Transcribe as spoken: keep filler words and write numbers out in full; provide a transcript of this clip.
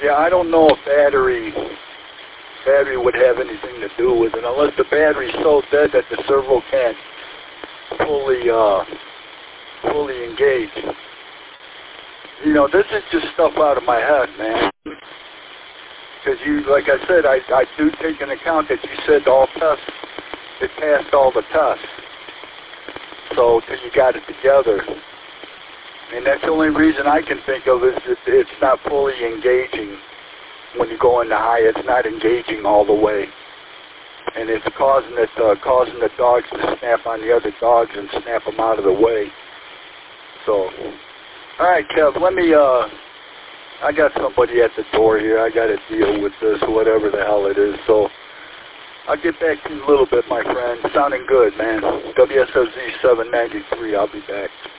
Yeah, I don't know if battery battery would have anything to do with it, unless the battery's so dead that the servo can't fully uh, fully engage. You know, this is just stuff out of my head, man. Because you, like I said, I I do take into account that you said all tests, it passed all the tests. So you got it together. And that's the only reason I can think of is that it's not fully engaging. When you go into high, it's not engaging all the way. And it's causing it, uh, causing the dogs to snap on the other dogs and snap them out of the way. So, all right, Kev, let me, uh, I got somebody at the door here. I got to deal with this, whatever the hell it is. So, I'll get back to you in a little bit, my friend. Sounding good, man. W S O Z seven ninety-three, I'll be back.